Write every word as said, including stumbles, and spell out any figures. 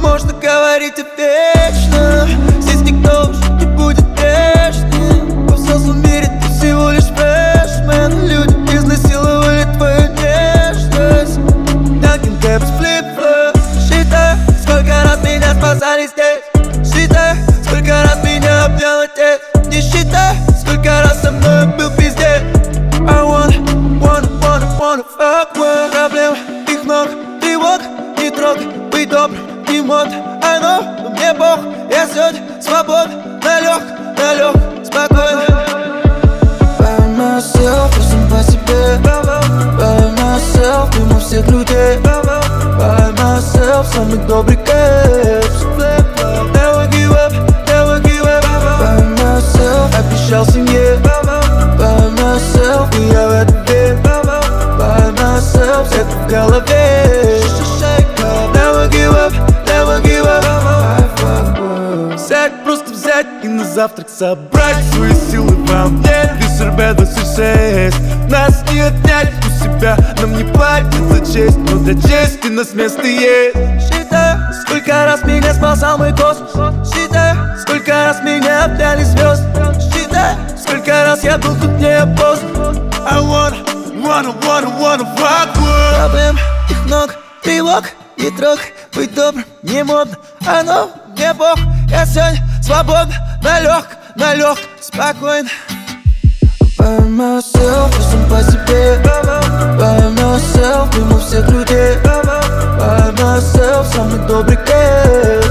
можно говорить о вечном. Здесь никто уже не будет вечным. Во взрослом мире ты всего лишь фрешмен. Люди изнасиловали твою нежность. Dunkin' Caps, флип-флоп. Считай, сколько раз меня спасали здесь. Считай, сколько раз меня обнял отец. Не считай, сколько раз со мной был пиздец. I wanna, wanna, wanna, wanna fuck with. Проблем, их много, тревог, не трогай. Быть добрым, не модно, оно, но мне бог. Я сегодня свободен, налег, налег, спокойно. By myself, просто по себе. By myself, мимо всех людей. By myself, самый добрый кэпс. Never give up, never give up. By myself, обещал семье. By myself, и я в это верю. By myself, это в голове. Never give up, never give up. I fuck with. Взять, просто взять и на завтрак собрать свои силы во мне. Весер беда шесть. Нас не отнять у себя, нам не платят за честь. Но для чести нас место есть. Считай, сколько раз меня спасал мой космос. Считай, сколько раз меня обняли звезды. Считай, сколько раз я был тут не опознан. I wanna, wanna, wanna, wanna fuck with. Проблем, их много, тревог, не трогай. Быть добрым, не модно, оно мне бог. Я сегодня свободен, налег, налег, спокойно. By myself, я сам по себе. By myself, мимо всех людей. By myself, самый добрый кэш.